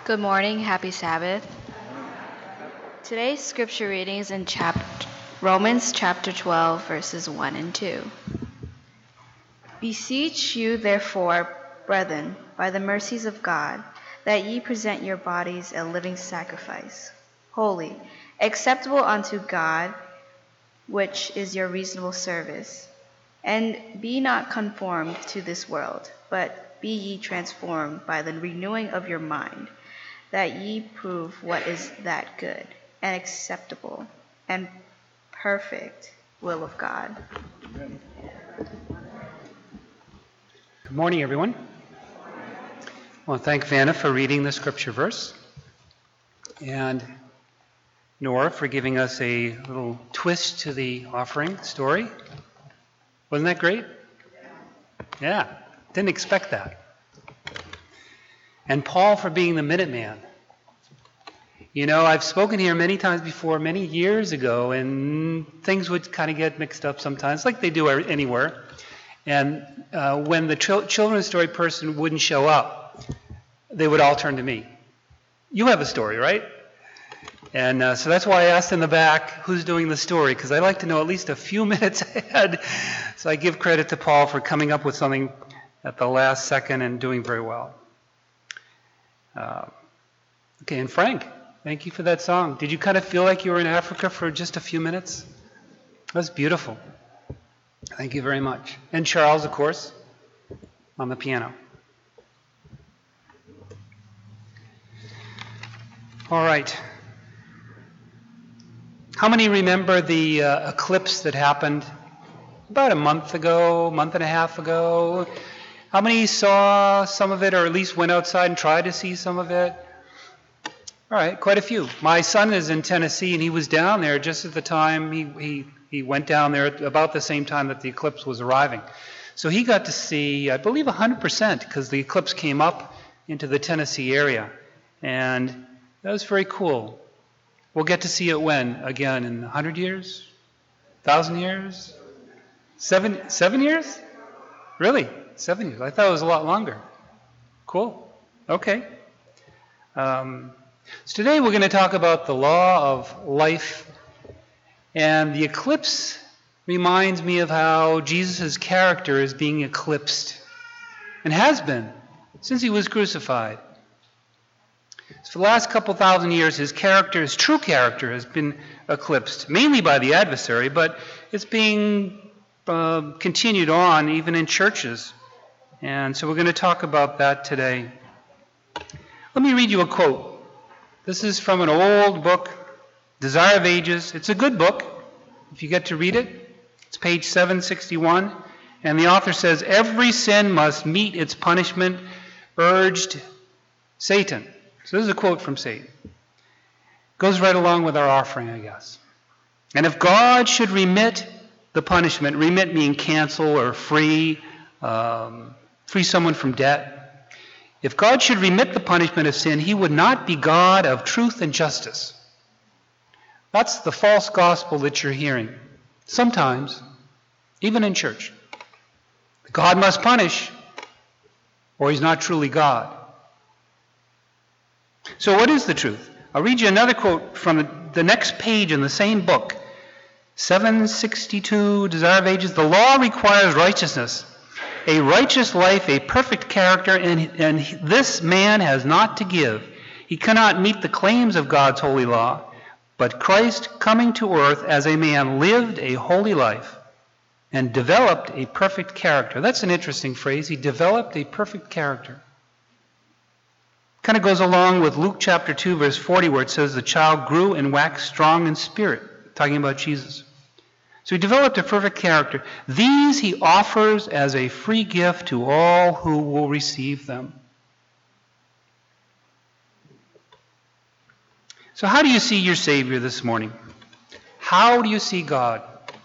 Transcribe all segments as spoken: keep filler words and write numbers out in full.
Good morning, happy Sabbath. Today's scripture reading is in chapter, Romans chapter twelve, verses one and two. Beseech you therefore, brethren, by the mercies of God, that ye present your bodies a living sacrifice, holy, acceptable unto God, which is your reasonable service. And be not conformed to this world, but be ye transformed by the renewing of your mind, that ye prove what is that good and acceptable and perfect will of God. Good morning, everyone. I want to thank Vanna for reading the scripture verse, and Nora for giving us a little twist to the offering story. Wasn't that great? Yeah, didn't expect that. And Paul for being the Minuteman. You know, I've spoken here many times before, many years ago, and things would kind of get mixed up sometimes, like they do anywhere. And uh, when the ch- children's story person wouldn't show up, they would all turn to me. You have a story, right? And uh, so that's why I asked in the back, who's doing the story? Because I like to know at least a few minutes ahead. So I give credit to Paul for coming up with something at the last second and doing very well. Uh, okay, and Frank, thank you for that song. Did you kind of feel like you were in Africa for just a few minutes? That's beautiful. Thank you very much. And Charles, of course, on the piano. All right. How many remember the uh, eclipse that happened about a month ago, month and a half ago? How many saw some of it, or at least went outside and tried to see some of it? All right, quite a few. My son is in Tennessee, and he was down there just at the time, he, he, he went down there at about the same time that the eclipse was arriving. So he got to see, I believe, one hundred percent, because the eclipse came up into the Tennessee area. And that was very cool. We'll get to see it when? Again, in one hundred years? one thousand years? Seven, seven years? Really? Seven years. I thought it was a lot longer. Cool. Okay. Um, so today we're going to talk about the law of life. And the eclipse reminds me of how Jesus' character is being eclipsed, and has been since he was crucified. So for the last couple thousand years, his character, his true character, has been eclipsed, mainly by the adversary, but it's being uh, continued on even in churches. And so we're going to talk about that today. Let me read you a quote. This is from an old book, Desire of Ages. It's a good book, if you get to read it. It's page seven sixty-one. And the author says, "Every sin must meet its punishment, urged Satan." So this is a quote from Satan. Goes right along with our offering, I guess. "And if God should remit the punishment," remit meaning cancel or free, um, free someone from debt. "If God should remit the punishment of sin, he would not be God of truth and justice." That's the false gospel that you're hearing. Sometimes, even in church. God must punish, or he's not truly God. So what is the truth? I'll read you another quote from the next page in the same book. seven sixty-two, Desire of Ages. "The law requires righteousness, a righteous life, a perfect character, and, and this man has not to give. He cannot meet the claims of God's holy law, but Christ, coming to earth as a man, lived a holy life and developed a perfect character." That's an interesting phrase. He developed a perfect character. Kind of goes along with Luke chapter two, verse forty, where it says the child grew and waxed strong in spirit, talking about Jesus. So he developed a perfect character. These he offers as a free gift to all who will receive them. So how do you see your Savior this morning? How do you see God?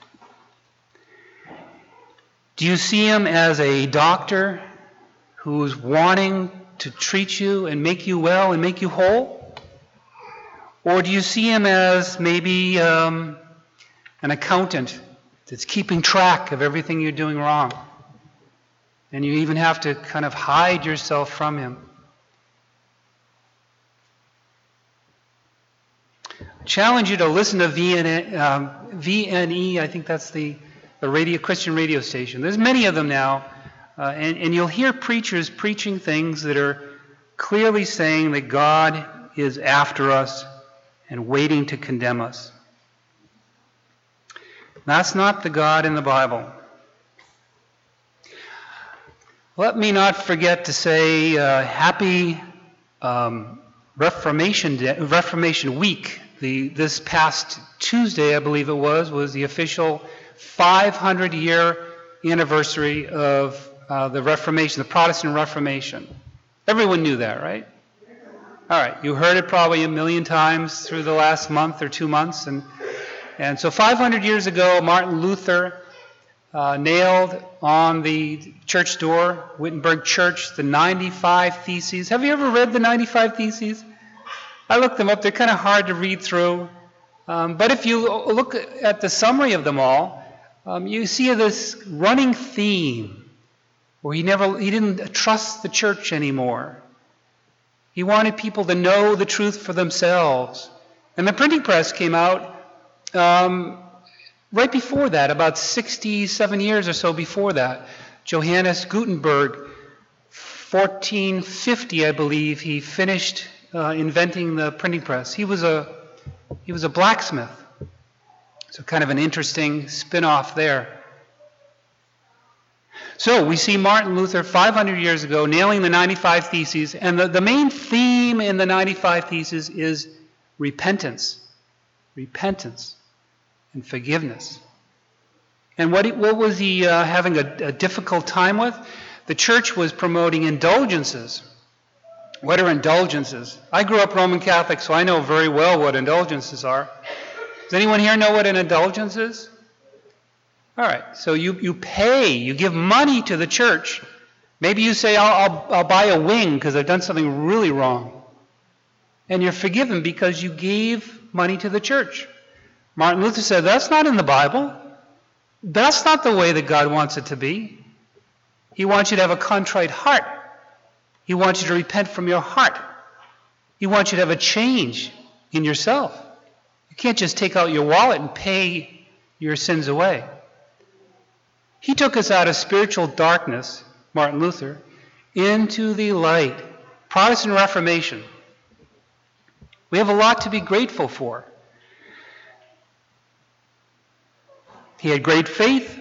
Do you see him as a doctor who's wanting to treat you and make you well and make you whole? Or do you see him as maybe um, an accountant that's keeping track of everything you're doing wrong? And you even have to kind of hide yourself from him. challenge you to listen to V N, um, V N E. I think that's the, the radio Christian radio station. There's many of them now, uh, and, and you'll hear preachers preaching things that are clearly saying that God is after us and waiting to condemn us. That's not the God in the Bible. Let me not forget to say uh, happy um, Reformation Day, Reformation Week. The, this past Tuesday, I believe it was, was the official five hundred year anniversary of uh, the Reformation, the Protestant Reformation. Everyone knew that, right? All right, you heard it probably a million times through the last month or two months. And, and so five hundred years ago, Martin Luther uh, nailed on the church door, Wittenberg Church, the ninety-five Theses. Have you ever read the ninety-five Theses? I looked them up. They're kind of hard to read through. Um, but if you look at the summary of them all, um, you see this running theme where he never, he didn't trust the church anymore. He wanted people to know the truth for themselves. And the printing press came out um, right before that, about sixty-seven years or so before that. Johannes Gutenberg, fourteen fifty, I believe, he finished uh, inventing the printing press. He was a he was a blacksmith. So kind of an interesting spin-off there. So we see Martin Luther five hundred years ago nailing the ninety-five Theses, and the, the main theme in the ninety-five Theses is repentance. Repentance and forgiveness. And what, he, what was he uh, having a, a difficult time with? The church was promoting indulgences. What are indulgences? I grew up Roman Catholic, so I know very well what indulgences are. Does anyone here know what an indulgence is? All right, so you, you pay, you give money to the church. Maybe you say, I'll, I'll, I'll buy a wing because I've done something really wrong. And you're forgiven because you gave money to the church. Martin Luther said, that's not in the Bible. That's not the way that God wants it to be. He wants you to have a contrite heart. He wants you to repent from your heart. He wants you to have a change in yourself. You can't just take out your wallet and pay your sins away. He took us out of spiritual darkness, Martin Luther, into the light. Protestant Reformation. We have a lot to be grateful for. He had great faith,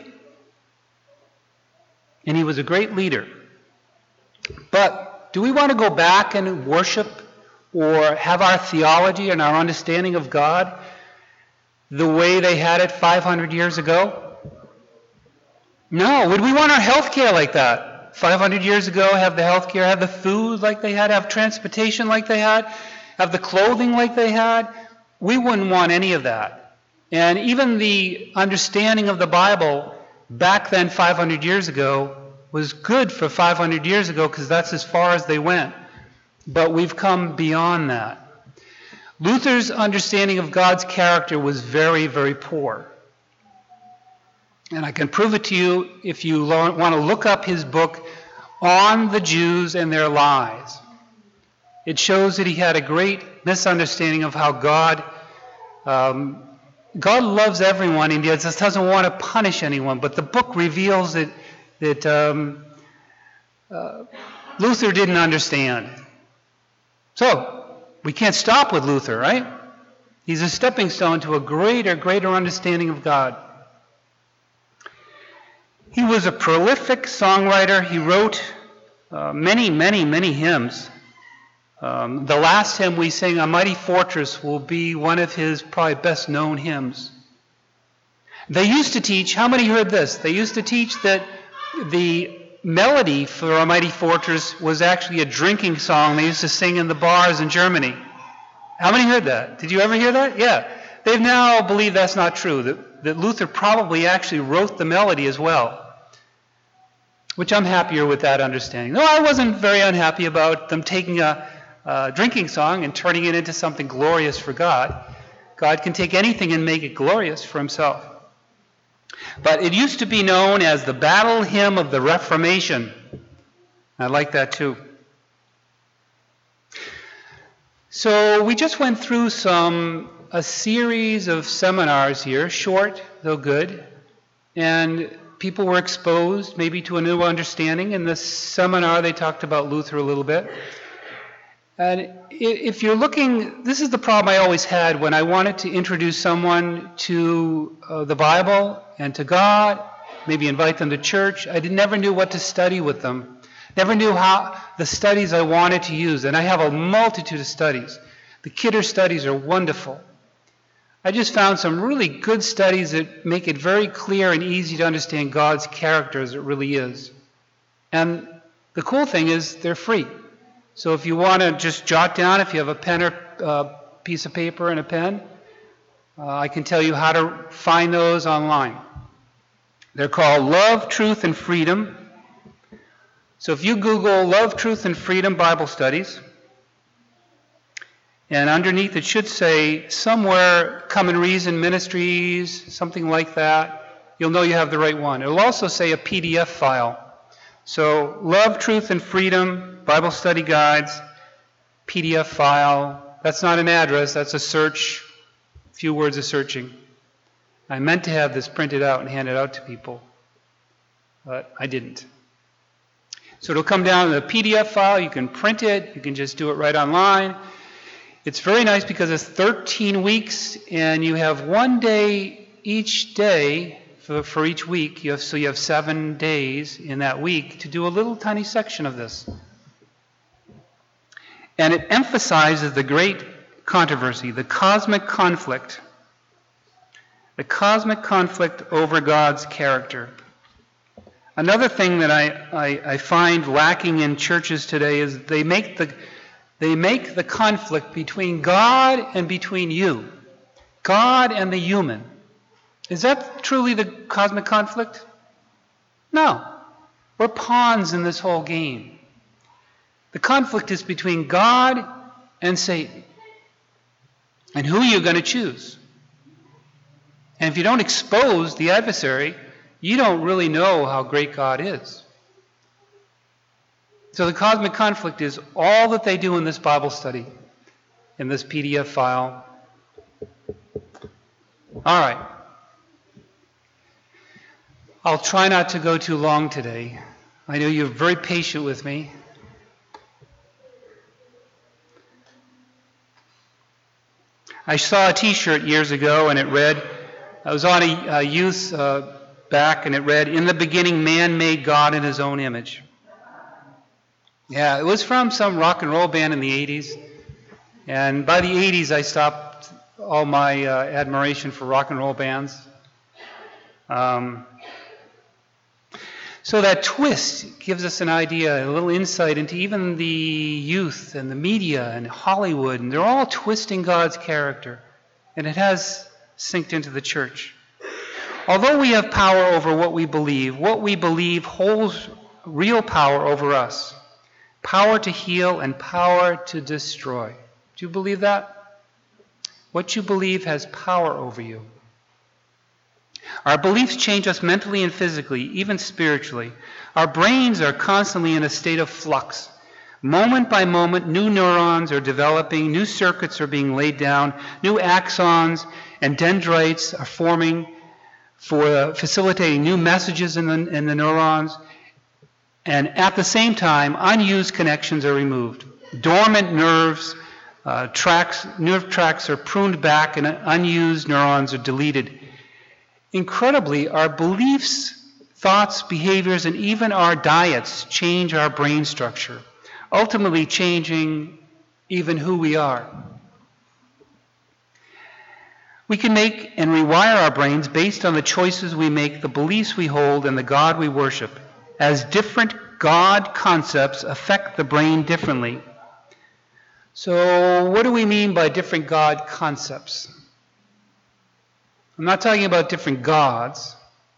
and he was a great leader. But do we want to go back and worship or have our theology and our understanding of God the way they had it five hundred years ago? No. Would we want our health care like that? five hundred years ago, have the health care, have the food like they had, have transportation like they had, have the clothing like they had? We wouldn't want any of that. And even the understanding of the Bible back then, five hundred years ago, was good for five hundred years ago because that's as far as they went. But we've come beyond that. Luther's understanding of God's character was very, very poor. And I can prove it to you if you want to look up his book, On the Jews and Their Lies. It shows that he had a great misunderstanding of how God, um, God loves everyone and he just doesn't want to punish anyone. But the book reveals that, that um, uh, Luther didn't understand. So, we can't stop with Luther, right? He's a stepping stone to a greater, greater understanding of God. He was a prolific songwriter. He wrote uh, many, many, many hymns. Um, the last hymn we sing, A Mighty Fortress, will be one of his probably best known hymns. They used to teach, how many heard this? They used to teach that the melody for A Mighty Fortress was actually a drinking song they used to sing in the bars in Germany. How many heard that? Did you ever hear that? Yeah. They've now believed that's not true, that, that Luther probably actually wrote the melody as well, which I'm happier with that understanding. No, I wasn't very unhappy about them taking a, a drinking song and turning it into something glorious for God. God can take anything and make it glorious for himself. But it used to be known as the Battle Hymn of the Reformation. I like that too. So we just went through some a series of seminars here, short though good, and people were exposed maybe to a new understanding. In this seminar, they talked about Luther a little bit. And if you're looking, this is the problem I always had when I wanted to introduce someone to uh, the Bible and to God, maybe invite them to church. I did, never knew what to study with them. Never knew how the studies I wanted to use. And I have a multitude of studies. The Kidder studies are wonderful. I just found some really good studies that make it very clear and easy to understand God's character as it really is. And the cool thing is they're free. So if you want to just jot down, if you have a pen or uh, piece of paper and a pen, uh, I can tell you how to find those online. They're called Love, Truth, and Freedom. So if you Google Love, Truth, and Freedom Bible Studies, and underneath it should say somewhere Come and Reason Ministries, something like that. You'll know you have the right one. It'll also say a P D F file. So Love, Truth, and Freedom Bible Study Guides, P D F file. That's not an address, that's a search, a few words of searching. I meant to have this printed out and handed out to people, but I didn't. So it'll come down in a P D F file. You can print it. You can just do it right online. It's very nice because it's thirteen weeks, and you have one day each day for, for each week. You have, so you have seven days in that week to do a little tiny section of this. And it emphasizes the great controversy, the cosmic conflict, the cosmic conflict over God's character. Another thing that I, I, I find lacking in churches today is they make the They make the conflict between God and between you, God and the human. Is that truly the cosmic conflict? No. We're pawns in this whole game. The conflict is between God and Satan. And who you're going to choose. And if you don't expose the adversary, you don't really know how great God is. So the cosmic conflict is all that they do in this Bible study, in this P D F file. All right. I'll try not to go too long today. I know you're very patient with me. I saw a T-shirt years ago, and it read, I was on a, a youth uh, back, and it read, "In the beginning, man made God in his own image." Yeah, it was from some rock and roll band in the eighties. And by the eighties, I stopped all my uh, admiration for rock and roll bands. Um, so that twist gives us an idea, a little insight into even the youth and the media and Hollywood. And they're all twisting God's character. And it has sinked into the church. Although we have power over what we believe, what we believe holds real power over us. Power to heal and power to destroy. Do you believe that? What you believe has power over you. Our beliefs change us mentally and physically, even spiritually. Our brains are constantly in a state of flux. Moment by moment, new neurons are developing, new circuits are being laid down, new axons and dendrites are forming for uh, facilitating new messages in the, in the neurons. And at the same time, unused connections are removed. Dormant nerves, uh, tracks, nerve tracts are pruned back, and unused neurons are deleted. Incredibly, our beliefs, thoughts, behaviors, and even our diets change our brain structure, ultimately changing even who we are. We can make and rewire our brains based on the choices we make, the beliefs we hold, and the God we worship, as different God concepts affect the brain differently. So what do we mean by different God concepts? I'm not talking about different gods.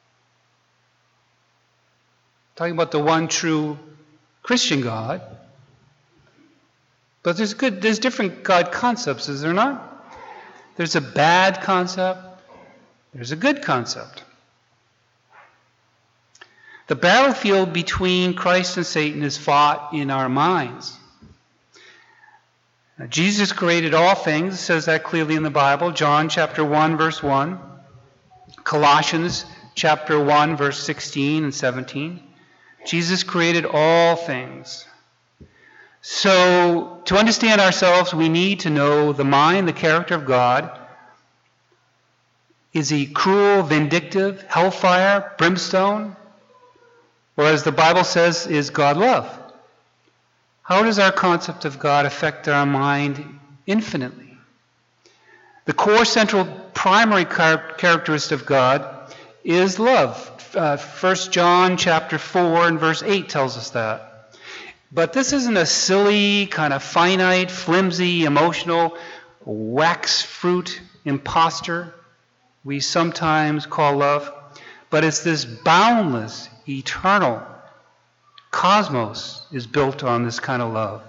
I'm talking about the one true Christian God. But there's good, there's different God concepts, is there not? There's a bad concept. There's a good concept. The battlefield between Christ and Satan is fought in our minds. Now, Jesus created all things. It says that clearly in the Bible. John chapter one, verse one. Colossians chapter one, verse sixteen and seventeen. Jesus created all things. So, to understand ourselves, we need to know the mind, the character of God. Is he cruel, vindictive, hellfire, brimstone? Or as the Bible says, is God love? How does our concept of God affect our mind infinitely? The core, central, primary char- characteristic of God is love. Uh, First John chapter four and verse eight tells us that. But this isn't a silly, kind of finite, flimsy, emotional, wax fruit imposter we sometimes call love. But it's this boundless, eternal cosmos is built on this kind of love.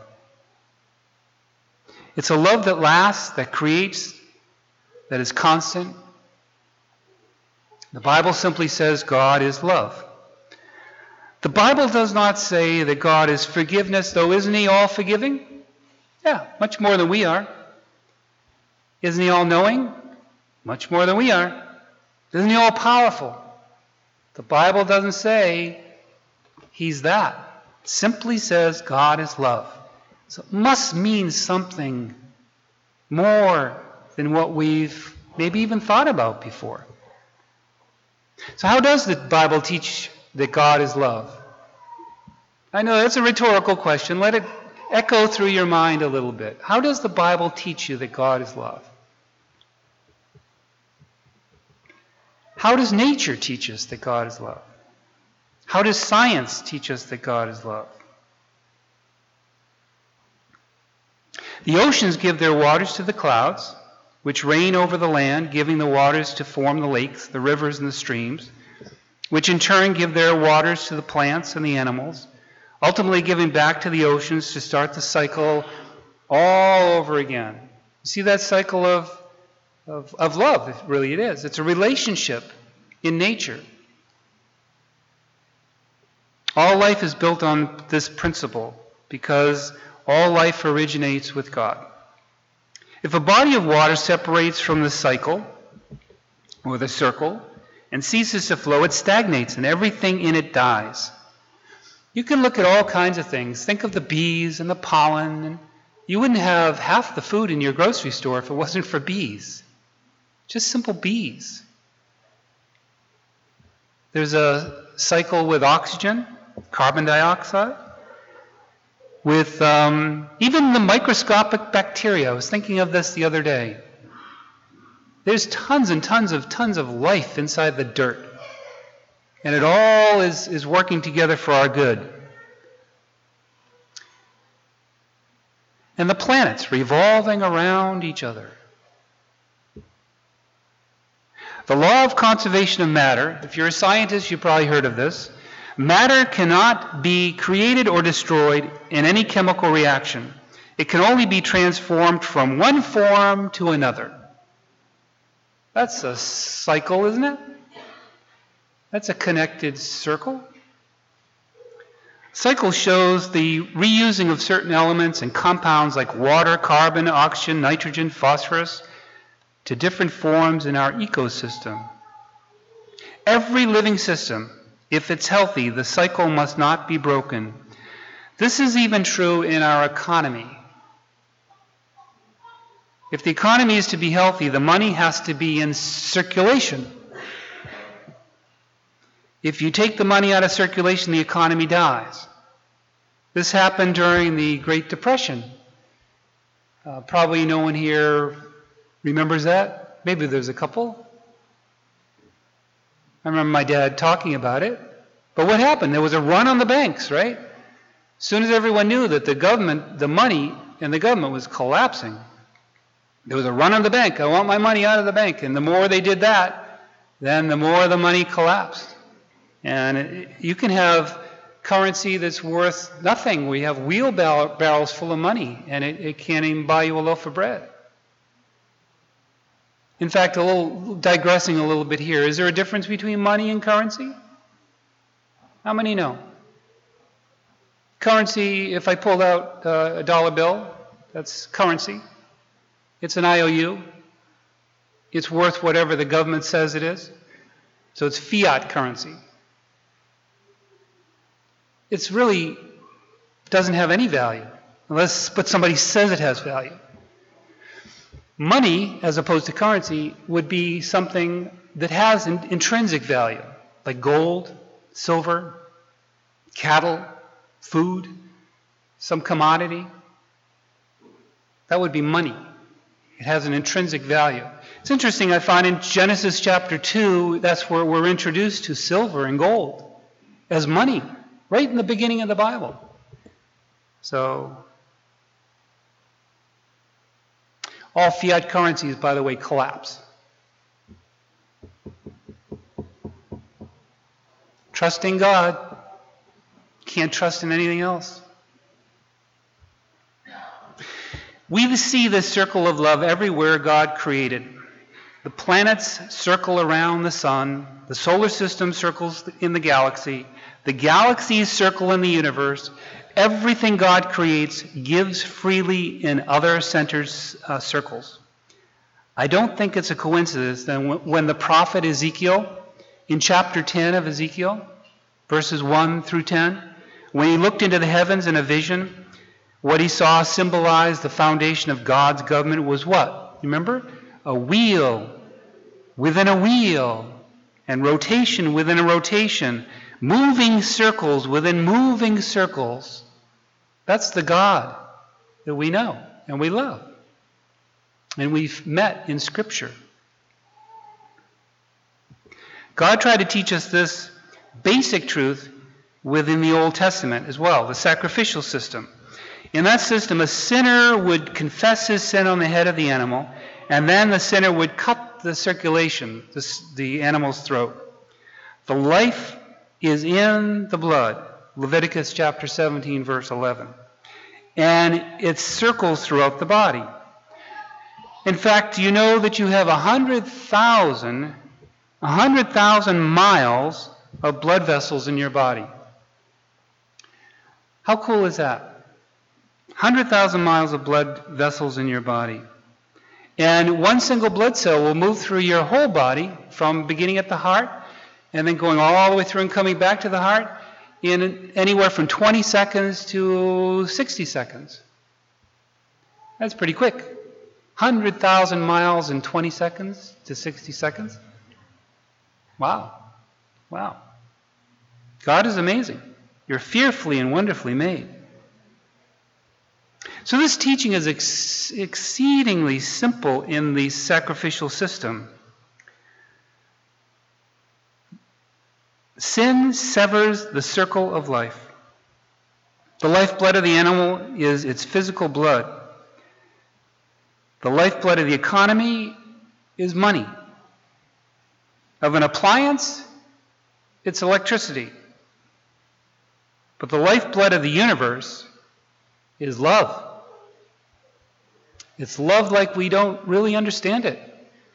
It's a love that lasts, that creates, that is constant. The Bible simply says God is love. The Bible does not say that God is forgiveness, though isn't he all forgiving? Yeah, much more than we are. Isn't he all knowing? Much more than we are. Isn't he all powerful? The Bible doesn't say he's that. It simply says God is love. So it must mean something more than what we've maybe even thought about before. So how does the Bible teach that God is love? I know that's a rhetorical question. Let it echo through your mind a little bit. How does the Bible teach you that God is love? How does nature teach us that God is love? How does science teach us that God is love? The oceans give their waters to the clouds, which rain over the land, giving the waters to form the lakes, the rivers, and the streams, which in turn give their waters to the plants and the animals, ultimately giving back to the oceans to start the cycle all over again. You see that cycle of, of, of love, really it is. It's a relationship in nature. All life is built on this principle because all life originates with God. If a body of water separates from the cycle or the circle and ceases to flow, it stagnates and everything in it dies. You can look at all kinds of things. Think of the bees and the pollen. And you wouldn't have half the food in your grocery store if it wasn't for bees. Just simple bees. There's a cycle with oxygen, carbon dioxide, with um, even the microscopic bacteria. I was thinking of this the other day. There's tons and tons of tons of life inside the dirt. And it all is, is working together for our good. And the planets revolving around each other. The law of conservation of matter, if you're a scientist, you've probably heard of this. Matter cannot be created or destroyed in any chemical reaction. It can only be transformed from one form to another. That's a cycle, isn't it? That's a connected circle. Cycle shows the reusing of certain elements and compounds like water, carbon, oxygen, nitrogen, phosphorus to different forms in our ecosystem. Every living system, if it's healthy, the cycle must not be broken. This is even true in our economy. If the economy is to be healthy, the money has to be in circulation. If you take the money out of circulation, the economy dies. This happened during the Great Depression. Uh, probably no one here remembers that. Maybe there's a couple. I remember my dad talking about it. But what happened? There was a run on the banks, right? As soon as everyone knew that the government, the money in the government was collapsing, there was a run on the bank. I want my money out of the bank. And the more they did that, then the more the money collapsed. And it, you can have currency that's worth nothing. We have wheelbarrows full of money, and it, it can't even buy you a loaf of bread. In fact, a little digressing a little bit here, is there a difference between money and currency? How many know? Currency, if I pulled out uh, a dollar bill, That's currency. It's an I O U. It's worth whatever the government says it is. So it's fiat currency. It's really doesn't have any value unless but somebody says it has value. Money, as opposed to currency, would be something that has an intrinsic value, like gold, silver, cattle, food, some commodity. That would be money. It has an intrinsic value. It's interesting, I find in Genesis chapter two, that's where we're introduced to silver and gold as money, right in the beginning of the Bible. So, all fiat currencies, by the way, collapse. Trusting God, can't trust in anything else. We see this circle of love everywhere God created. The planets circle around the sun. The solar system circles in the galaxy. The galaxies circle in the universe. Everything God creates gives freely in other centers, uh, circles. I don't think it's a coincidence that when the prophet Ezekiel, in chapter ten of Ezekiel, verses one through ten, when he looked into the heavens in a vision, what he saw symbolized the foundation of God's government was what? Remember? A wheel within a wheel, and rotation within a rotation, moving circles within moving circles. That's the God that we know and we love. And we've met in Scripture. God tried to teach us this basic truth within the Old Testament as well, the sacrificial system. In that system, a sinner would confess his sin on the head of the animal, and then the sinner would cut the circulation, the, the animal's throat. The life is in the blood, Leviticus chapter seventeen, verse eleven. And it circles throughout the body. In fact, you know that you have one hundred thousand, one hundred thousand miles of blood vessels in your body. How cool is that? one hundred thousand miles of blood vessels in your body. And one single blood cell will move through your whole body from beginning at the heart and then going all the way through and coming back to the heart in anywhere from twenty seconds to sixty seconds. That's pretty quick. one hundred thousand miles in twenty seconds to sixty seconds. Wow. Wow. God is amazing. You're fearfully and wonderfully made. So this teaching is ex- exceedingly simple in the sacrificial system. Sin severs the circle of life. The lifeblood of the animal is its physical blood. The lifeblood of the economy is money. Of an appliance, it's electricity. But the lifeblood of the universe is love. It's love like we don't really understand it,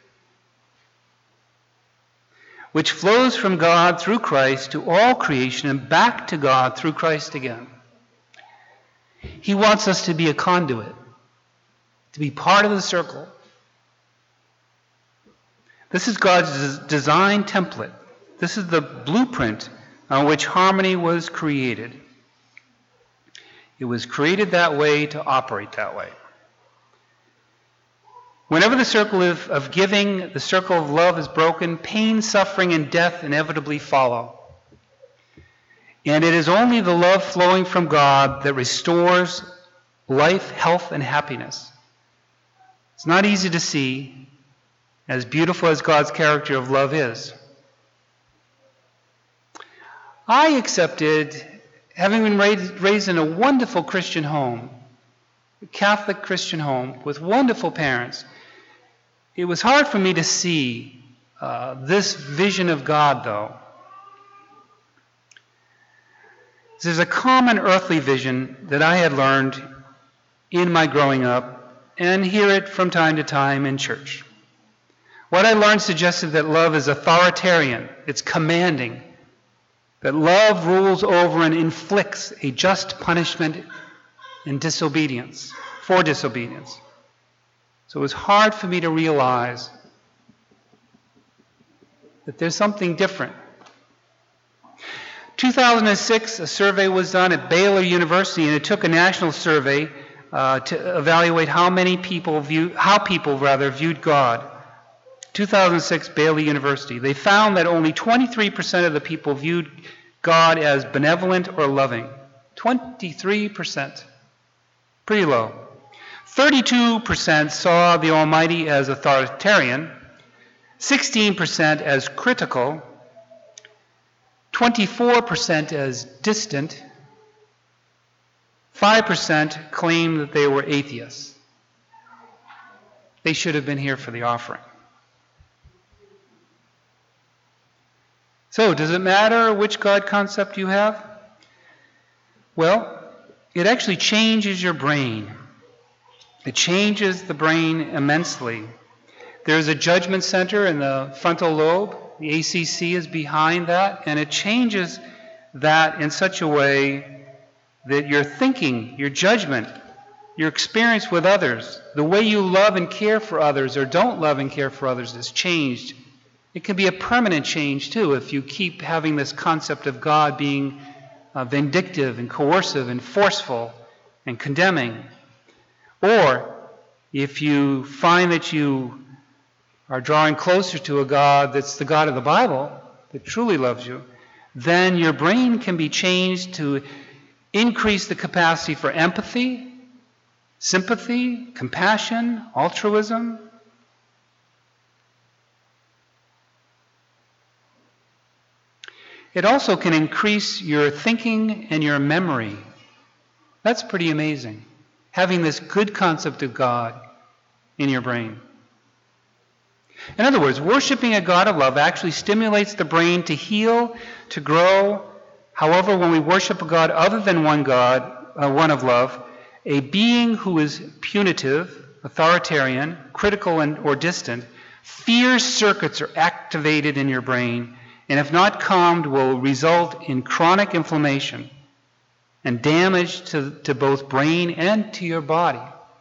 which flows from God through Christ to all creation and back to God through Christ again. He wants us to be a conduit, to be part of the circle. This is God's design template. This is the blueprint on which harmony was created. It was created that way to operate that way. Whenever the circle of, of giving, the circle of love is broken, pain, suffering, and death inevitably follow. And it is only the love flowing from God that restores life, health, and happiness. It's not easy to see, as beautiful as God's character of love is. I accepted, having been raised, raised in a wonderful Christian home, a Catholic Christian home with wonderful parents, it was hard for me to see uh, this vision of God, though. There's a common earthly vision that I had learned in my growing up and hear it from time to time in church. What I learned suggested that love is authoritarian, it's commanding, that love rules over and inflicts a just punishment in disobedience for disobedience. So it was hard for me to realize that there's something different. two thousand six, a survey was done at Baylor University, and it took a national survey uh, to evaluate how many people view, how people rather viewed God. two thousand six, Baylor University. They found that only twenty-three percent of the people viewed God as benevolent or loving. twenty-three percent. Pretty low. thirty-two percent saw the Almighty as authoritarian, sixteen percent as critical, twenty-four percent as distant, five percent claimed that they were atheists. They should have been here for the offering. So, does it matter which God concept you have? Well, it actually changes your brain. It changes the brain immensely. There's a judgment center in the frontal lobe. The A C C is behind that, and it changes that in such a way that your thinking, your judgment, your experience with others, the way you love and care for others or don't love and care for others is changed. It can be a permanent change, too, if you keep having this concept of God being uh, vindictive and coercive and forceful and condemning. Or if you find that you are drawing closer to a God that's the God of the Bible, that truly loves you, then your brain can be changed to increase the capacity for empathy, sympathy, compassion, altruism. It also can increase your thinking and your memory. That's pretty amazing, having this good concept of God in your brain. In other words, worshiping a God of love actually stimulates the brain to heal, to grow. However, when we worship a God other than one God, uh, one of love, a being who is punitive, authoritarian, critical, and or distant, fear circuits are activated in your brain, and if not calmed, will result in chronic inflammation and damage to, to both brain and to your body.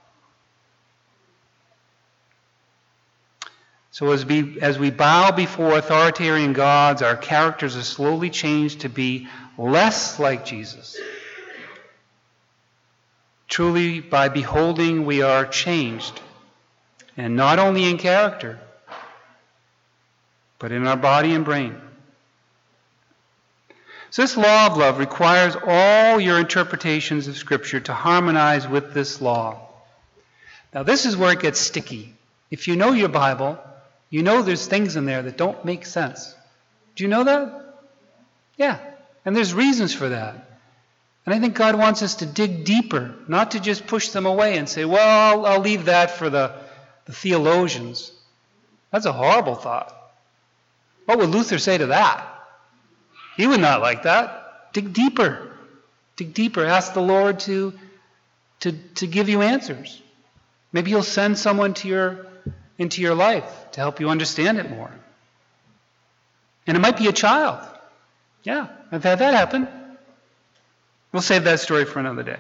So as we, as we bow before authoritarian gods, our characters are slowly changed to be less like Jesus. Truly, by beholding, we are changed. And not only in character, but in our body and brain. So this law of love requires all your interpretations of Scripture to harmonize with this law. Now this is where it gets sticky. If you know your Bible, you know there's things in there that don't make sense. Do you know that? Yeah. And there's reasons for that. And I think God wants us to dig deeper, not to just push them away and say, well, I'll, I'll leave that for the, the theologians. That's a horrible thought. What would Luther say to that? He would not like that. Dig deeper. Dig deeper. Ask the Lord to, to, to give you answers. Maybe He'll send someone to your, into your life to help you understand it more. And it might be a child. Yeah, I've had that happen. We'll save that story for another day.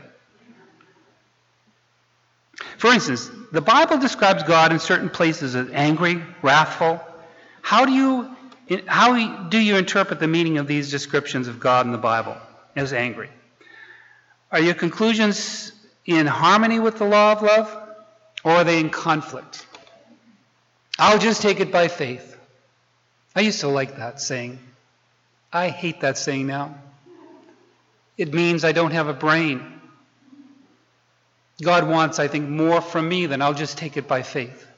For instance, the Bible describes God in certain places as angry, wrathful. How do you how do you interpret the meaning of these descriptions of God in the Bible as angry? Are your conclusions in harmony with the law of love, or are they in conflict? I'll just take it by faith. I used to like that saying. I hate that saying now. It means I don't have a brain. God wants, I think, more from me than I'll just take it by faith.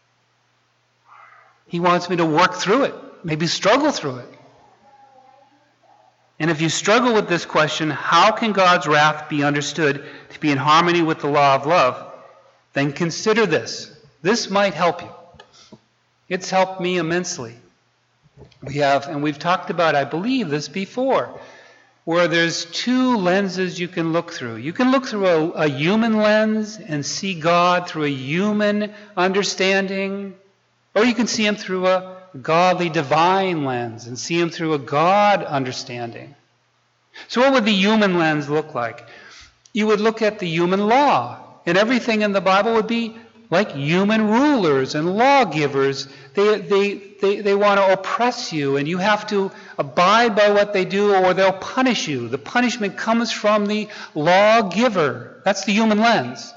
He wants me to work through it, maybe struggle through it. And if you struggle with this question, how can God's wrath be understood to be in harmony with the law of love? Then consider this. This might help you. It's helped me immensely. We have, and we've talked about, I believe, this before, where there's two lenses you can look through. You can look through a, a human lens and see God through a human understanding, or you can see Him through a godly, divine lens and see Him through a God understanding. So what would the human lens look like? You would look at the human law. and everything in the Bible would be like human rulers and lawgivers. They, they, they, they want to oppress you, and you have to abide by what they do or they'll punish you. The punishment comes from the lawgiver. That's the human lens.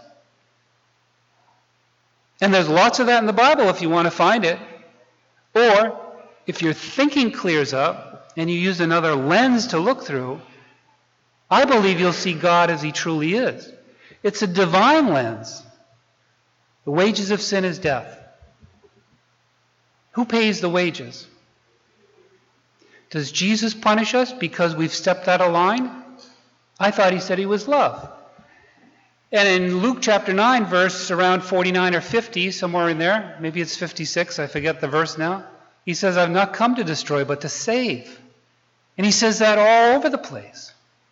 And there's lots of that in the Bible if you want to find it. Or, if your thinking clears up and you use another lens to look through, I believe you'll see God as He truly is. It's a divine lens. The wages of sin is death. Who pays the wages? Does Jesus punish us because we've stepped out of line? I thought He said He was love. And in Luke chapter nine, verse around forty-nine or fifty, somewhere in there, maybe it's fifty-six, I forget the verse now, He says, I've not come to destroy, but to save. And He says that all over the place.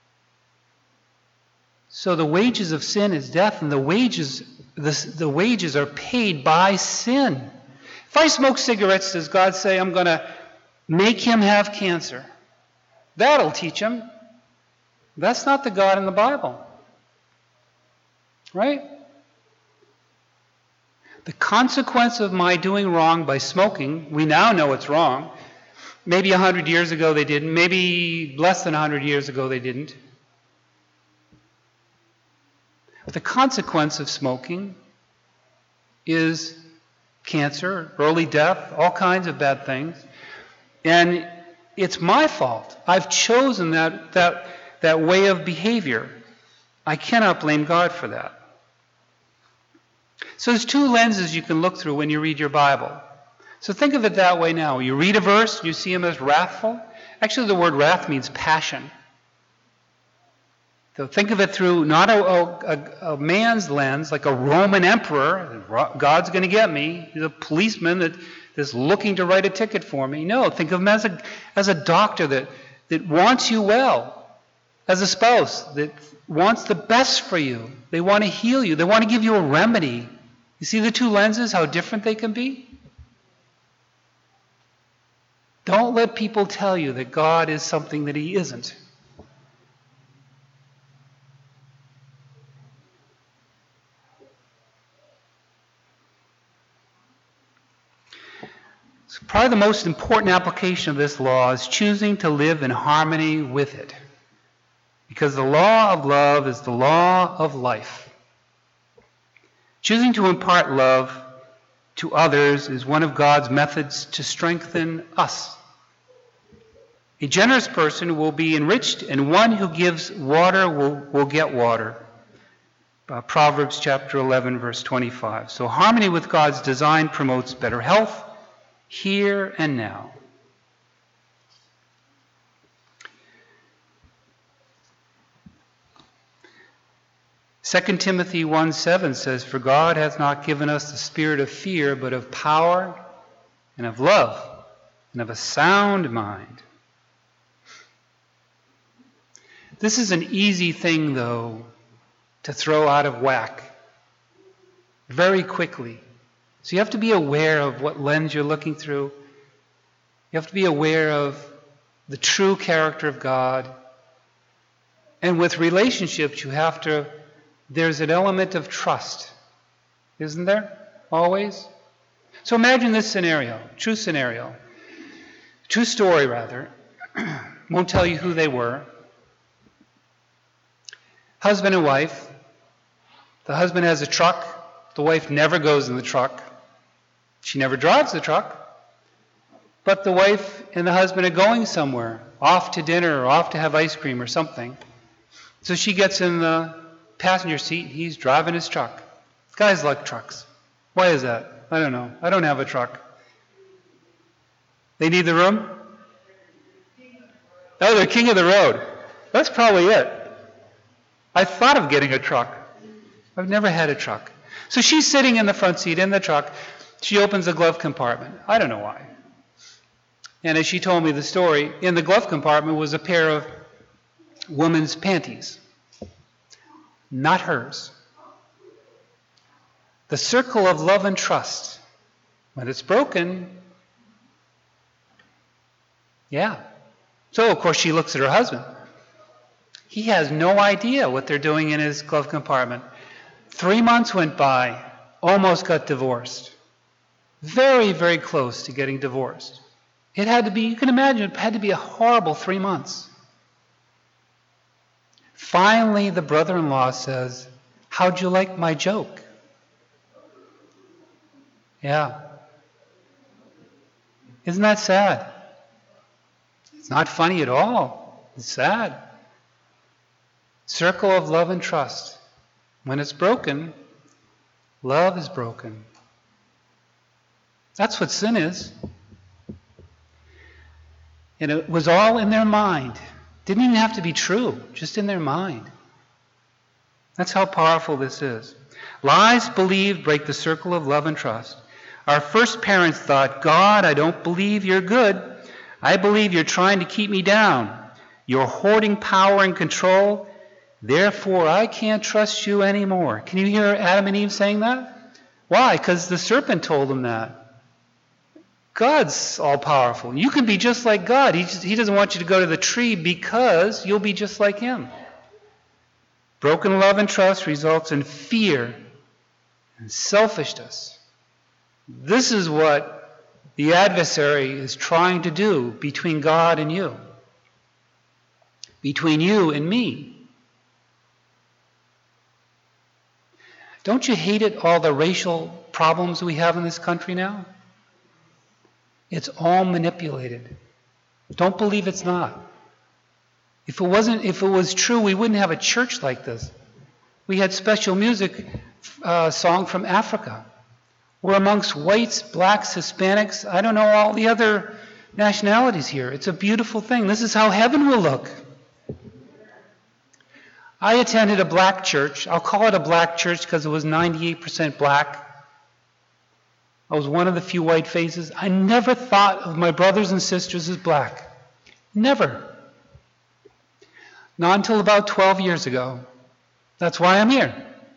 So the wages of sin is death, and the wages, the, the wages are paid by sin. If I smoke cigarettes, does God say, I'm going to make him have cancer? That'll teach him. That's not the God in the Bible. Right? The consequence of my doing wrong by smoking, we now know it's wrong. Maybe a hundred years ago they didn't. Maybe less than a hundred years ago they didn't. But the consequence of smoking is cancer, early death, all kinds of bad things. And it's my fault. I've chosen that, that, that way of behavior. I cannot blame God for that. So there's two lenses you can look through when you read your Bible. So think of it that way now. You read a verse, you see him as wrathful. Actually, the word wrath means passion. So think of it through not a, a, a man's lens, like a Roman emperor. God's going to get me. He's a policeman that is looking to write a ticket for me. No, think of him as a, as a doctor that, that wants you well. As a spouse that wants the best for you. They want to heal you. They want to give you a remedy. You see the two lenses, how different they can be? Don't let people tell you that God is something that he isn't. So probably the most important application of this law is choosing to live in harmony with it. Because the law of love is the law of life. Choosing to impart love to others is one of God's methods to strengthen us. A generous person will be enriched, and one who gives water will, will get water. Uh, Proverbs chapter eleven, verse twenty-five. So harmony with God's design promotes better health here and now. Second Timothy one seven says, For God hath not given us the spirit of fear, but of power and of love and of a sound mind. This is an easy thing, though, to throw out of whack very quickly. So you have to be aware of what lens you're looking through. You have to be aware of the true character of God. And with relationships, you have to There's an element of trust, isn't there? Always? So imagine this scenario, true scenario, true story rather. Won't tell you who they were. Husband and wife. The husband has a truck. The wife never goes in the truck. She never drives the truck. But the wife and the husband are going somewhere, off to dinner or off to have ice cream or something. So she gets in the passenger seat, he's driving his truck. Guys like trucks. Why is that? I don't know. I don't have a truck. They need the room? Oh, they're king of the road. That's probably it. I thought of getting a truck. I've never had a truck. So she's sitting in the front seat in the truck. She opens the glove compartment. I don't know why. And as she told me the story, in the glove compartment was a pair of women's panties. Not hers. The circle of love and trust, when it's broken, yeah. So, of course, she looks at her husband. He has no idea what they're doing in his glove compartment. Three months went by, almost got divorced. Very, very close to getting divorced. It had to be, you can imagine, it had to be a horrible three months. Finally, the brother-in-law says, "How'd you like my joke?" Yeah. Isn't that sad? It's not funny at all. It's sad. Circle of love and trust. When it's broken, love is broken. That's what sin is. And it was all in their mind. Didn't even have to be true, just in their mind. That's how powerful this is. Lies believed break the circle of love and trust. Our first parents thought, "God, I don't believe you're good. I believe you're trying to keep me down. You're hoarding power and control. Therefore, I can't trust you anymore." Can you hear Adam and Eve saying that? Why? Because the serpent told them that. God's all-powerful. You can be just like God. He, just, he doesn't want you to go to the tree because you'll be just like him. Broken love and trust results in fear and selfishness. This is what the adversary is trying to do between God and you, between you and me. Don't you hate it, all the racial problems we have in this country now? It's all manipulated. Don't believe it's not. If it wasn't, if it was true, we wouldn't have a church like this. We had special music uh, song from Africa. We're amongst whites, blacks, Hispanics. I don't know all the other nationalities here. It's a beautiful thing. This is how heaven will look. I attended a black church. I'll call it a black church because it was ninety-eight percent black. I was one of the few white faces. I never thought of my brothers and sisters as black. Never. Not until about twelve years ago. That's why I'm here.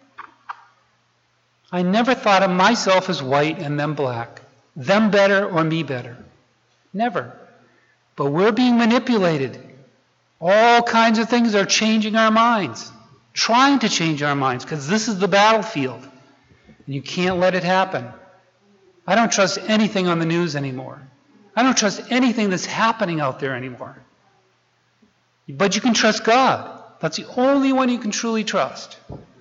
I never thought of myself as white and them black. Them better or me better. Never. But we're being manipulated. All kinds of things are changing our minds. Trying to change our minds because this is the battlefield. And you can't let it happen. I don't trust anything on the news anymore. I don't trust anything that's happening out there anymore. But you can trust God. That's the only one you can truly trust.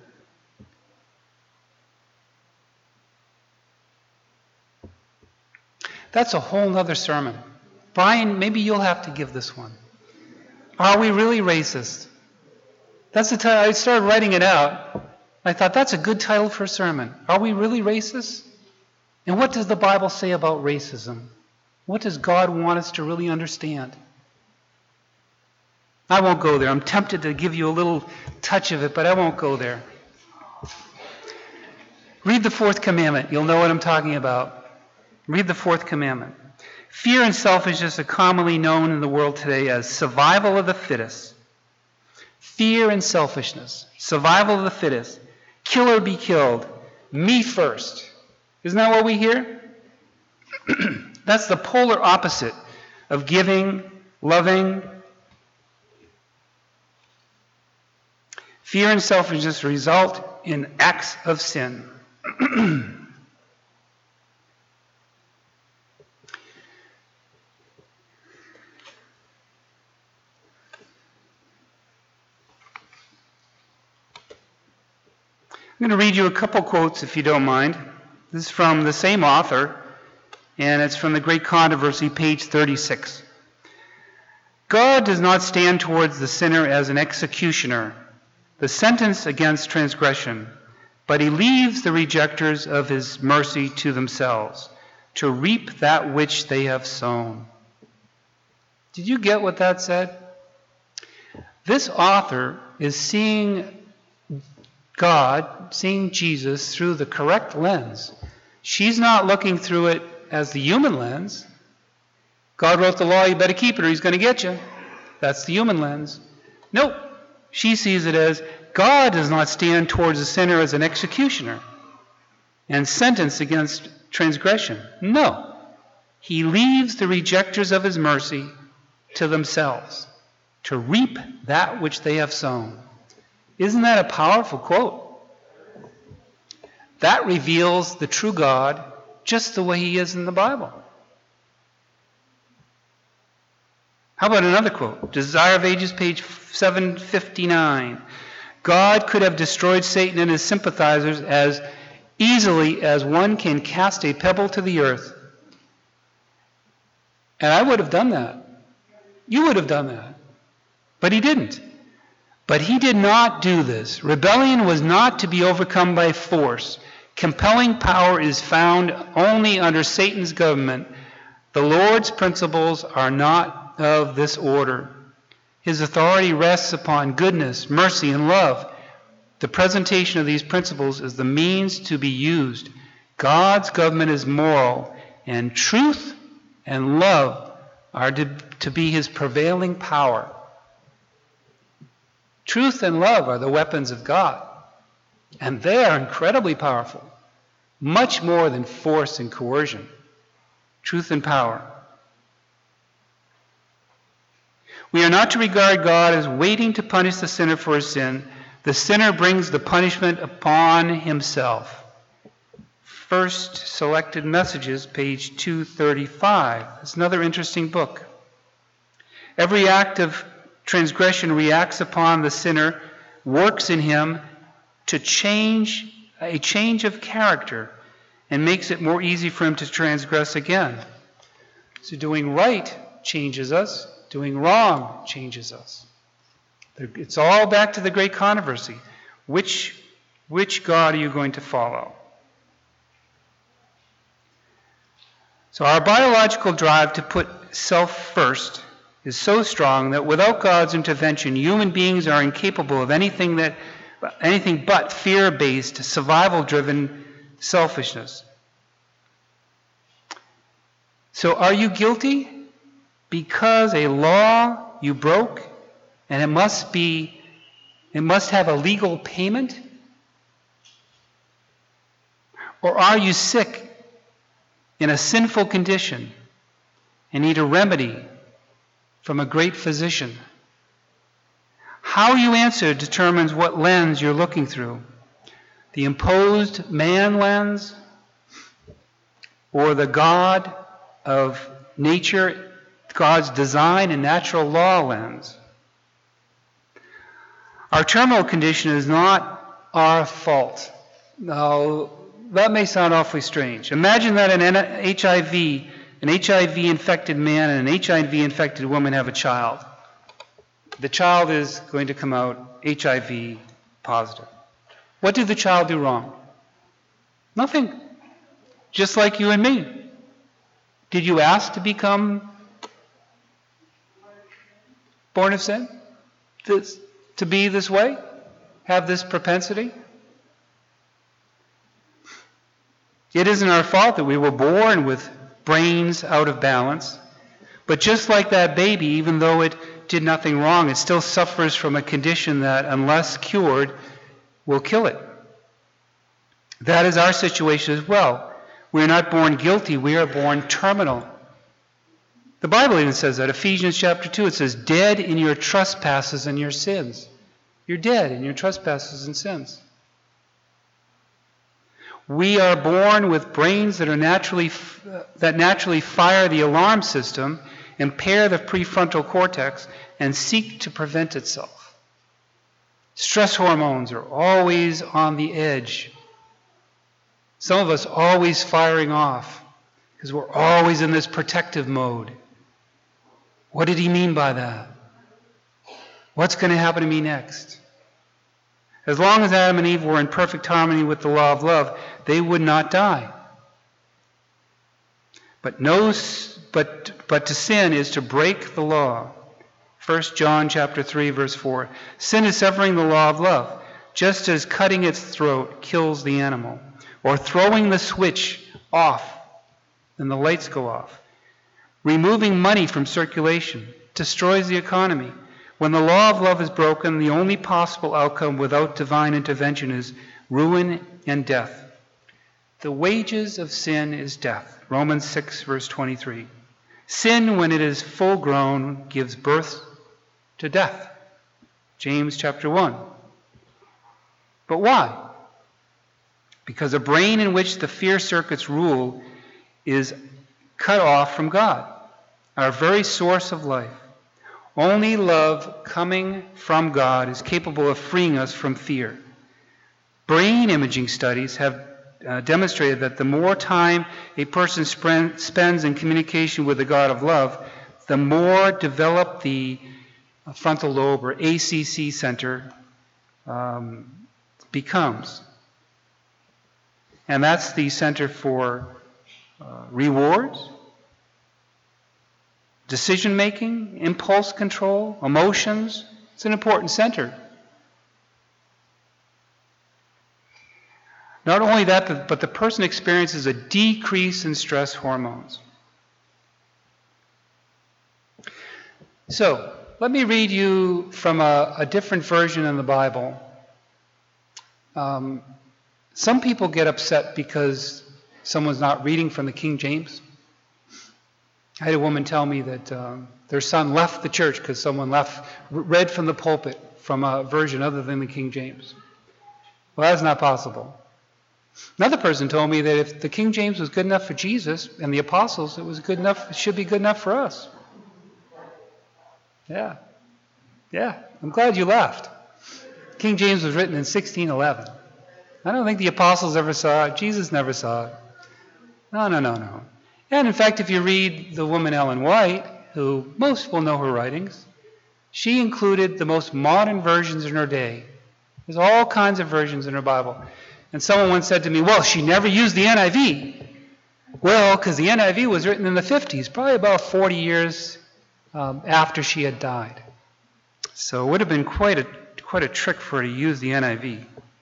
That's a whole nother sermon. Brian, maybe you'll have to give this one. Are we really racist? That's the title. I started writing it out. I thought that's a good title for a sermon. Are we really racist? And what does the Bible say about racism? What does God want us to really understand? I won't go there. I'm tempted to give you a little touch of it, but I won't go there. Read the fourth commandment. You'll know what I'm talking about. Read the fourth commandment. Fear and selfishness are commonly known in the world today as survival of the fittest. Fear and selfishness. Survival of the fittest. Kill or be killed. Me first. Isn't that what we hear? That's the polar opposite of giving, loving. Fear and selfishness result in acts of sin. I'm going to read you a couple quotes if you don't mind. This is from the same author, and it's from The Great Controversy, page thirty-six. God does not stand towards the sinner as an executioner, the sentence against transgression, but he leaves the rejectors of his mercy to themselves, to reap that which they have sown. Did you get what that said? This author is seeing God, seeing Jesus through the correct lens. She's not looking through it as the human lens. God wrote the law, you better keep it or he's going to get you. That's the human lens. Nope. She sees it as God does not stand towards the sinner as an executioner and sentence against transgression. No. He leaves the rejectors of his mercy to themselves, to reap that which they have sown. Isn't that a powerful quote? That reveals the true God just the way he is in the Bible. How about another quote? Desire of Ages, page seven fifty-nine. God could have destroyed Satan and his sympathizers as easily as one can cast a pebble to the earth. And I would have done that. You would have done that. But he didn't. But he did not do this. Rebellion was not to be overcome by force. Compelling power is found only under Satan's government. The Lord's principles are not of this order. His authority rests upon goodness, mercy, and love. The presentation of these principles is the means to be used. God's government is moral, and truth and love are to, to be his prevailing power. Truth and love are the weapons of God, and they are incredibly powerful, much more than force and coercion. Truth and power. We are not to regard God as waiting to punish the sinner for his sin. The sinner brings the punishment upon himself. First Selected Messages, page two thirty-five. It's another interesting book. Every act of transgression reacts upon the sinner, works in him to change, a change of character, and makes it more easy for him to transgress again. So doing right changes us. Doing wrong changes us. It's all back to the great controversy. Which, which God are you going to follow? So our biological drive to put self first is so strong that without God's intervention, human beings are incapable of anything that, anything but fear-based, survival-driven selfishness. So are you guilty? Because a law you broke, and it must be, it must have a legal payment? Or are you sick in a sinful condition and need a remedy from a great physician? How you answer determines what lens you're looking through. The imposed man lens or the God of nature, God's design and natural law lens. Our terminal condition is not our fault. Now, that may sound awfully strange. Imagine that an H I V, an H I V-infected man and an H I V-infected woman have a child. The child is going to come out H I V positive. What did the child do wrong? Nothing. Just like you and me. Did you ask to become born of sin? This, to be this way? Have this propensity? It isn't our fault that we were born with brains out of balance. But just like that baby, even though it did nothing wrong, it still suffers from a condition that, unless cured, will kill it. That is our situation as well. We are not born guilty, we are born terminal. The Bible even says that. Ephesians chapter two, it says, dead in your trespasses and your sins. You're dead in your trespasses and sins. We are born with brains that are naturally that naturally fire the alarm system, impair the prefrontal cortex, and seek to prevent itself. Stress hormones are always on the edge. Some of us always firing off because we're always in this protective mode. What did he mean by that? What's going to happen to me next? As long as Adam and Eve were in perfect harmony with the law of love, they would not die. But no, but but to sin is to break the law. First John chapter three, verse four. Sin is severing the law of love, just as cutting its throat kills the animal, or throwing the switch off, and the lights go off. Removing money from circulation destroys the economy. When the law of love is broken, the only possible outcome without divine intervention is ruin and death. The wages of sin is death. Romans six, verse twenty-three. Sin, when it is full grown, gives birth to death. James chapter one. But why? because a brain in which the fear circuits rule is cut off from God, our very source of life. Only love coming from God is capable of freeing us from fear. Brain imaging studies have uh, demonstrated that the more time a person spend, spends in communication with the God of love, the more developed the frontal lobe or A C C center um, becomes. And that's the center for uh, rewards, decision-making, impulse control, emotions. It's an important center. Not only that, but the person experiences a decrease in stress hormones. So, let me read you from a, a different version in the Bible. Um, some people get upset because someone's not reading from the King James. I had a woman tell me that um, their son left the church because someone left, read from the pulpit from a version other than the King James. Well, that's not possible. Another person told me that if the King James was good enough for Jesus and the apostles, it was good enough, it should be good enough for us. Yeah. Yeah. I'm glad you laughed. King James was written in sixteen eleven. I don't think the apostles ever saw it. Jesus never saw it. No, no, no, no. And in fact, if you read the woman Ellen White, who most will know her writings, she included the most modern versions in her day. There's all kinds of versions in her Bible. And someone once said to me, well, she never used the N I V. Well, because the N I V was written in the fifties, probably about forty years um, after she had died. So it would have been quite a, quite a trick for her to use the N I V.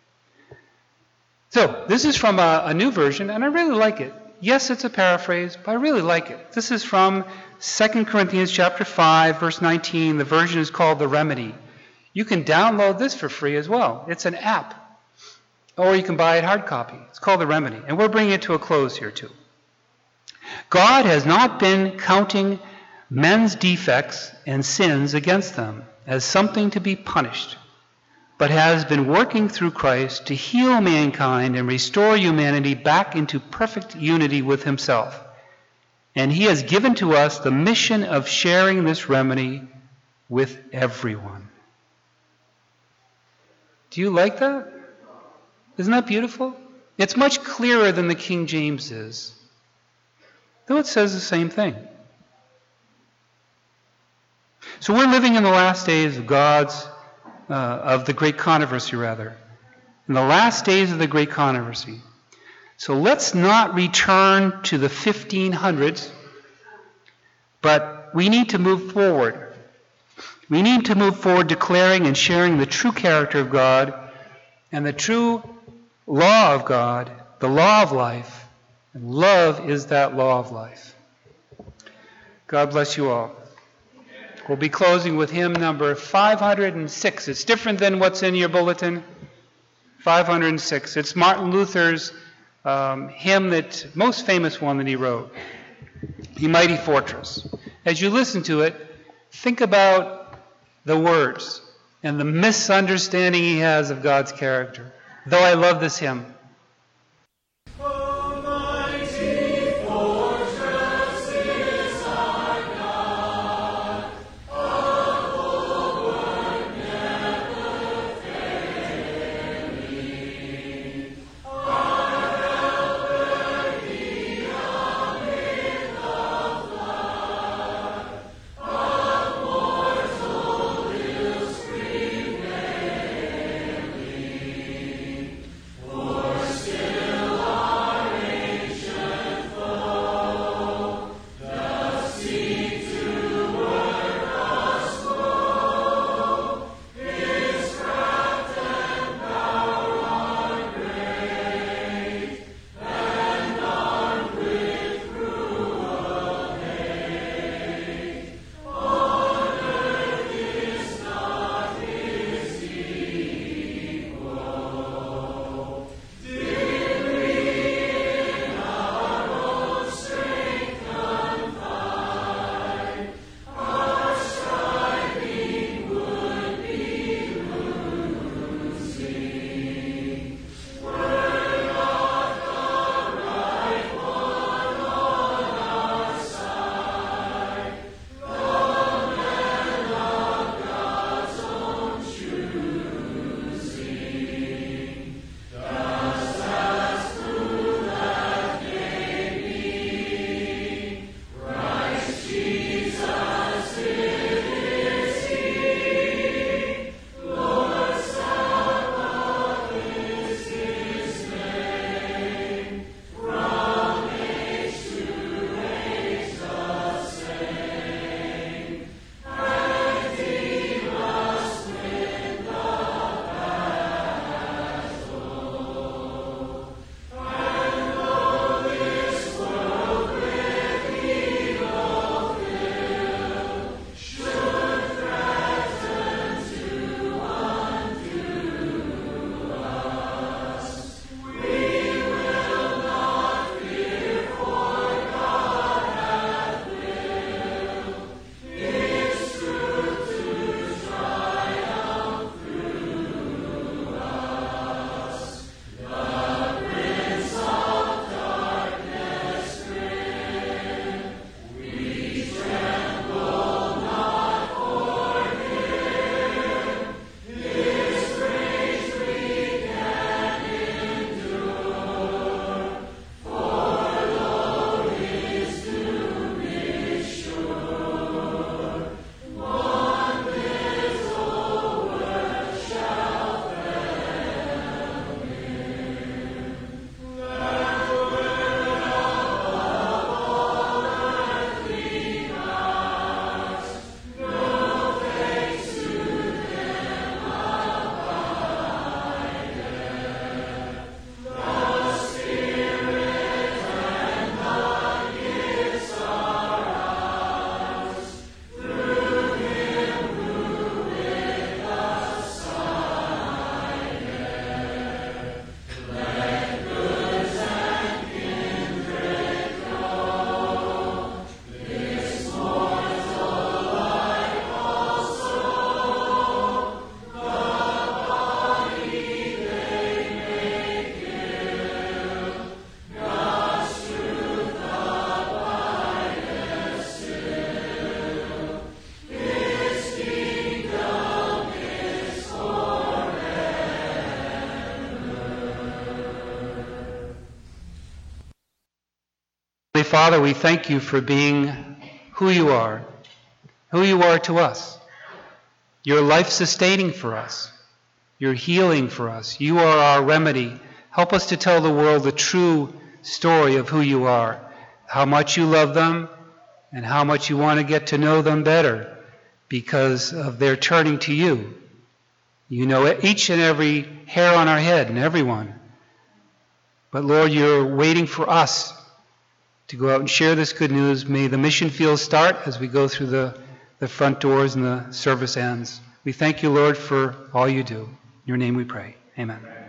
So this is from a, a new version, and I really like it. Yes, it's a paraphrase, but I really like it. This is from Second Corinthians chapter five, verse nineteen. The version is called The Remedy. You can download this for free as well. It's an app. Or you can buy it hard copy. It's called The Remedy. And we're bringing it to a close here too. God has not been counting men's defects and sins against them as something to be punished, but has been working through Christ to heal mankind and restore humanity back into perfect unity with himself. And he has given to us the mission of sharing this remedy with everyone. Do you like that? Isn't that beautiful? It's much clearer than the King James is, though it says the same thing. So we're living in the last days of God's, uh, of the Great Controversy, rather. In the last days of the Great Controversy. So let's not return to the fifteen hundreds, but we need to move forward. We need to move forward declaring and sharing the true character of God and the true law of God, the law of life. And love is that law of life. God bless you all. We'll be closing with hymn number five hundred six. It's different than what's in your bulletin. five hundred six. It's Martin Luther's um, hymn, that most famous one that he wrote, "Ye Mighty Fortress." As you listen to it, think about the words and the misunderstanding he has of God's character. Though I love this hymn. For Holy Father, we thank you for being who you are, who you are to us. You're life-sustaining for us. You're healing for us. You are our remedy. Help us to tell the world the true story of who you are, how much you love them, and how much you want to get to know them better because of their turning to you. You know each and every hair on our head and everyone. But Lord, you're waiting for us to go out and share this good news. May the mission field start as we go through the, the front doors and the service ends. We thank you, Lord, for all you do. In your name we pray. Amen.